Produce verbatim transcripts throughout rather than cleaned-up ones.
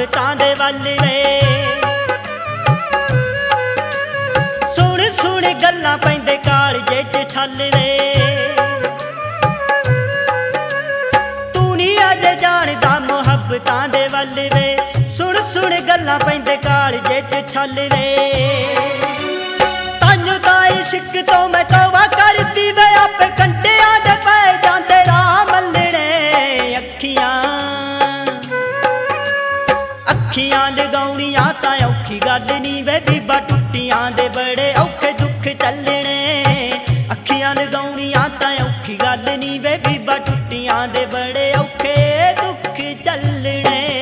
ਮੁਹੱਬਤਾਂ ਦੇ ਵੱਲ ਵੇ। ਸੁਣ ਸੁਣ ਗੱਲਾਂ ਪੈਂਦੇ ਕਾਲਜੇ ਚ ਛੱਲ ਵੇ। ਤੂੰ ਨੀ ਅਜੇ ਜਾਣਦਾ ਮੁਹੱਬਤਾਂ ਦੇ ਵੱਲ ਵੇ। ਸੁਣ ਸੁਣ ਗੱਲਾਂ ਪੈਂਦੇ ਕਾਲਜੇ ਚ ਛੱਲ ਵੇ। ਤੈਨੂੰ ਤਾਂ ਇਸ਼ਕ ਤੋਂ ਮੈਂ ਤੌਬਾ ਕਰਦੀ ਵੇ। ਆਪੇ ਕੰਟਿਆਂ ਦੇ ਪੈ ਜਾਂਦੇ ਰਾਹ ਮੱਲਣੇ। ਅੱਖੀਆਂ ਅੱਖੀਆਂ ਲਗਾਉਣੀਆਂ ਤਾਂ ਔਖੀ ਗੱਲ ਨੀ ਵੇ ਬੀਬਾ। ਟੁੱਟੀਆਂ ਦੇ ਬੜੇ ਔਖੇ ਦੁੱਖ ਚੱਲਣੇ। ਅੱਖੀਆਂ ਲਗਾਉਣੀਆਂ ਤਾਂ ਔਖੀ ਗੱਲ ਨੀ ਵੇ ਬੀਬਾ। ਟੁੱਟੀਆਂ ਦੇ ਬੜੇ ਔਖੇ ਦੁੱਖ ਚੱਲਣੇ।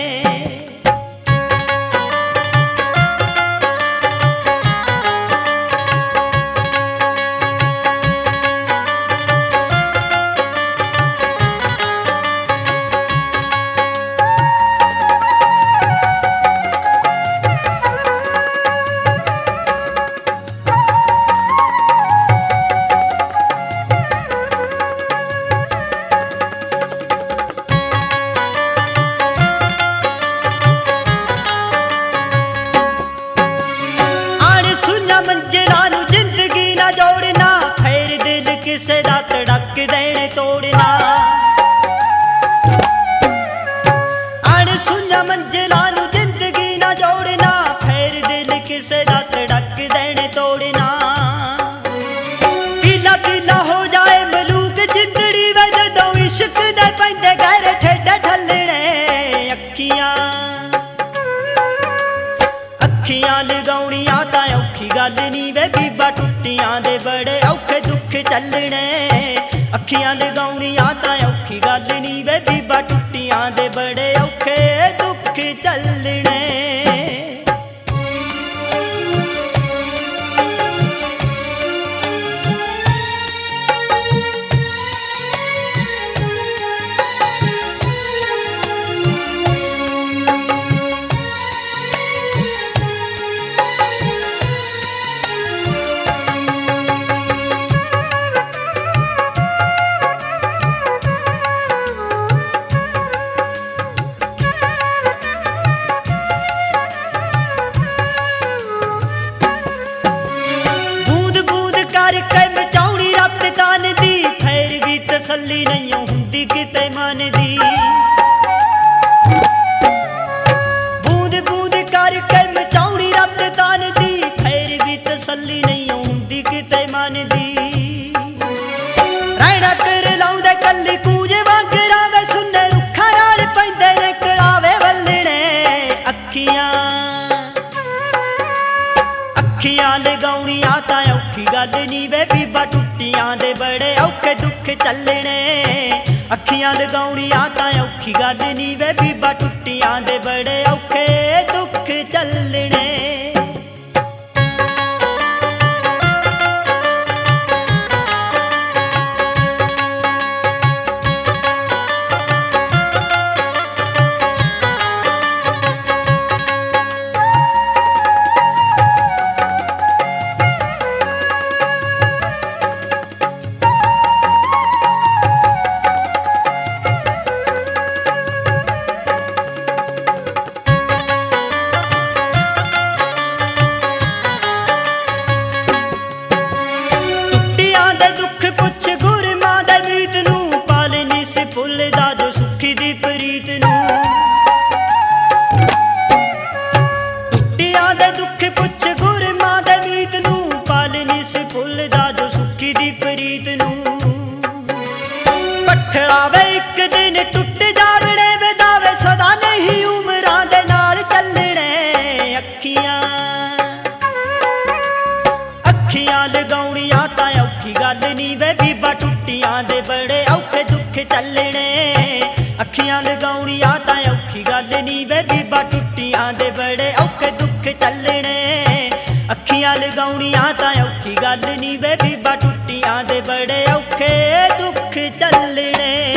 ਮੰਜ਼ਿਲਾਂ ਨੂੰ ਜ਼ਿੰਦਗੀ ਨਾ ਜੋੜਨਾ। ਫੇਰ ਦਿਲ ਕਿਸੇ ਦਾ ਧੜਕ ਦੇਣੇ ਤੋੜਨਾ। ਅਣਸੁਣੀਆਂ ਮੰਜ਼ਿਲਾਂ ਨੂੰ ਜ਼ਿੰਦਗੀ ਨਾ ਜੋੜਨਾ। ਫੇਰ ਦਿਲ ਕਿਸੇ ਦਾ ਧੜਕ ਦੇਣੇ ਤੋੜਨਾ। ਕਿਲਾ ਕਿਲਾ ਹੋ ਜਾਏ ਮਲੂਕ ਜਿੰਦੜੀ ਵੇ ਜਦੋਂ ਇਸ਼ਕ ਦੇ ਪੈਂਦੇ ਗਹਿਰੇ ਠੇਡੇ ਠੱਲਣੇ। ਅੱਖੀਆਂ ਅੱਖੀਆਂ ਲਗਾਉਣੀਆਂ ਤਾਂ ਔਖੀ ਗੱਲ ਨੀ ਵੇ ਬੀਬਾ। ਟੁੱਟੀਆਂ ਦੇ ਬੜੇ ਔਖੇ ਦੁੱਖ ਚੱਲਣੇ। ਅੱਖੀਆਂ ਲਗਾਉਣੀਆਂ ਤਾਂ ਔਖੀ ਗੱਲ ਨੀ ਵੇ ਬੀਬਾ। ਟੁੱਟੀਆਂ ਦੇ ਬੜੇ ਔਖੇ ਦੁੱਖ ਚੱਲਣੇ। ਕਰਕੇ ਮਚਾਉਣੀ ਰੱਤ ਤਨ ਦੀ। ਫੇਰ ਵੀ ਤਸੱਲੀ ਨਹੀਂ ਹੁੰਦੀ ਕਿਤੇ ਮਨ ਦੀ। ਬੂੰਦ ਬੂੰਦ ਕਰਕੇ ਮਚਾਉਣੀ ਰੱਤ ਤਨ ਦੀ। ਫੇਰ ਵੀ ਤਸੱਲੀ ਨਹੀਂ ਹੁੰਦੀ ਕਿਤੇ ਮਨ ਦੀ। ਰਹਿਣਾ ਕਰ ਲਾਉਂਦੇ ਕੱਲੀ ਕੂੰਜੇ ਵਾਂਗਰਾਂ ਵੇ। ਸੁੰਨੇ ਰੁੱਖਾਂ ਨਾਲ ਪੈਂਦੇ ਨੇ ਕੜਾਵੇ ਵੱਲਣੇ। ਅੱਖੀਆਂ ਅੱਖੀਆਂ ਲਗਾਉਣੀਆਂ ਤਾਂ ਔਖੀ ਗੱਲ ਨੀ ਵੇ ਬੀਬਾ। ਟੁੱਟੀਆਂ ਦੇ ਬੜੇ ਔਖੇ ਦੁੱਖ ਚੱਲਣੇ। ਅੱਖੀਆਂ ਲਗਾਉਣੀਆਂ ਤਾਂ ਔਖੀ ਗੱਲ ਨੀ ਵੇ ਬੀਬਾ। ਟੁੱਟੀਆਂ ਦੇ ਬੜੇ ਔਖੇ ਦੁੱਖ ਚੱਲਣੇ। ਫੁੱਲਦਾ ਜੋ ਸੁੱਖੀ ਦੀ ਪ੍ਰੀਤ ਨੂੰ। ਟੁੱਟਿਆਂ ਦੇ ਦੁੱਖ ਪੁੱਛ ਗੁਰਮਾਂ ਦੇ ਮੀਤ ਨੂੰ। ਪਾਲਨੀ ਸੀ ਫੁੱਲਦਾ ਜੋ ਸੁੱਖੀ ਦੀ ਪ੍ਰੀਤ ਨੂੰ। ਪੱਠੜਾ ਵੇ ਇੱਕ ਦਿਨ ਟੁੱਟ ਜਾਵਣੇ ਵੇ ਦਾਵੇ ਸਦਾ ਨਹੀਂ ਉਮਰਾਂ ਦੇ ਨਾਲ ਚੱਲਣੇ। ਅੱਖੀਆਂ ਅੱਖੀਆਂ ਲਗਾਉਣੀਆਂ ਤਾਂ ਔਖੀ ਗੱਲ ਨੀ ਵੇ ਬੀਬਾ। ਟੁੱਟੀਆਂ ਦੇ ਬੜੇ ਔਖੇ ਦੁੱਖ ਚੱਲਣੇ। ਅੱਖੀਆਂ ਲਗਾਉਣੀਆਂ ਤਾਂ ਔਖੀ ਗੱਲ ਨੀ ਵੇ ਬੀਬਾ। ਟੁੱਟੀਆਂ ਦੇ ਬੜੇ ਔਖੇ ਦੁੱਖ ਚੱਲਣੇ। ਅੱਖੀਆਂ ਲਗਾਉਣੀਆਂ ਤਾਂ ਔਖੀ ਗੱਲ ਨੀ ਵੇ ਬੀਬਾ। ਟੁੱਟੀਆਂ ਦੇ ਬੜੇ ਔਖੇ ਦੁੱਖ ਚੱਲਣੇ।